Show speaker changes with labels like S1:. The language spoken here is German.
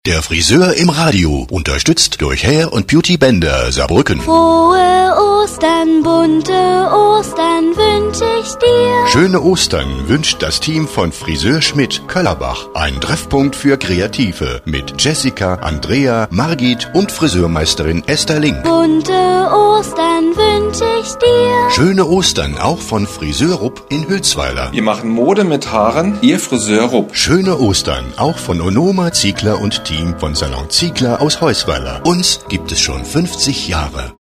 S1: Der Friseur im Radio, unterstützt durch Hair & Beauty Bänder Saarbrücken.
S2: Frohe Ostern, bunte Ostern wünsch ich dir.
S1: Schöne Ostern wünscht das Team von Friseur Schmidt Köllerbach. Ein Treffpunkt für Kreative mit Jessica, Andrea, Margit und Friseurmeisterin Esther Link.
S2: Bunte Ostern wünsch ich dir.
S1: Schöne Ostern auch von Friseur Rupp in Hülsweiler.
S3: Wir machen Mode mit Haaren, Ihr Friseur Rupp.
S1: Schöne Ostern auch von Onoma Ziegler und Team von Salon Ziegler aus Heusweiler. Uns gibt es schon 50 Jahre.